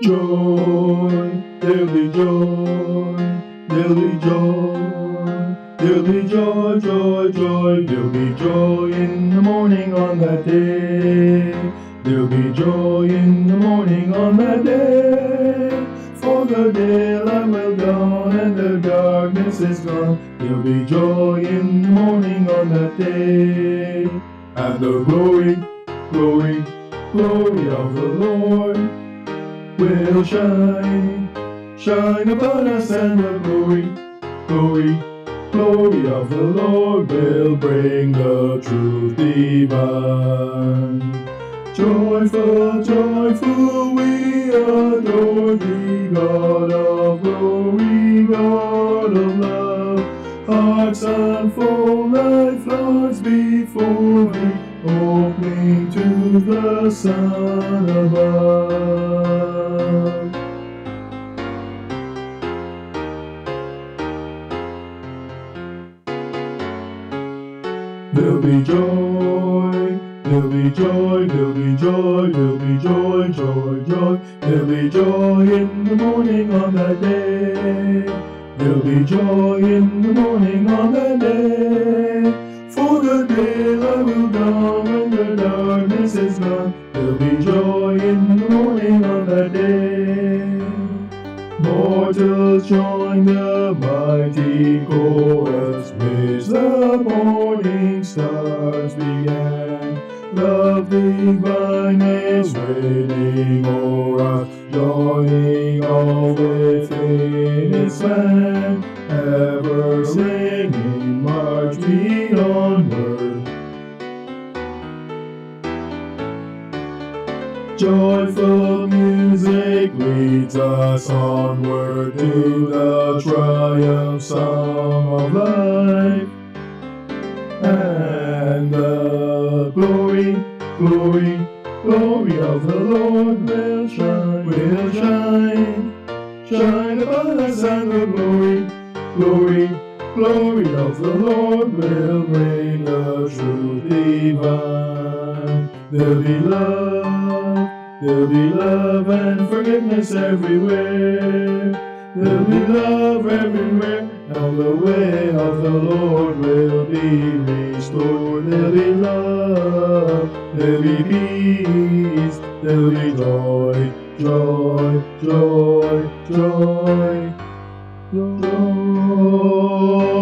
Joy, there'll be joy, there'll be joy, there'll be joy, joy, joy, there'll be joy in the morning on that day. There'll be joy in the morning on that day. For the daylight will dawn and the darkness is gone. There'll be joy in the morning on that day. And the glory, glory, glory of the Lord will shine, shine upon us, and the glory, glory, glory of the Lord will bring the truth divine. Joyful, joyful, we adore thee, God of glory, God of love. Hearts unfold like floods before thee, opening to the sun above. There'll be joy, there'll be joy, there'll be joy, there'll be joy, joy, joy. There'll be joy in the morning on that day. There'll be joy in the morning on that day. For the daylight will dawn when the darkness is gone. There'll be joy in the morning on that day. Mortals join the mighty chorus, which the morning stars began. Love divine is reigning o'er us, joining all within its plan. Ever singing, march we onward. Joyful music leads us onward to the triumph song of life. And the glory, glory, glory of the Lord will shine, shine upon us, and the glory, glory, glory of the Lord will bring the truth divine. There'll be love and forgiveness everywhere. There'll be love everywhere, and the way of the Lord will be restored. There'll be love, there'll be peace, there'll be joy, joy, joy, joy, joy.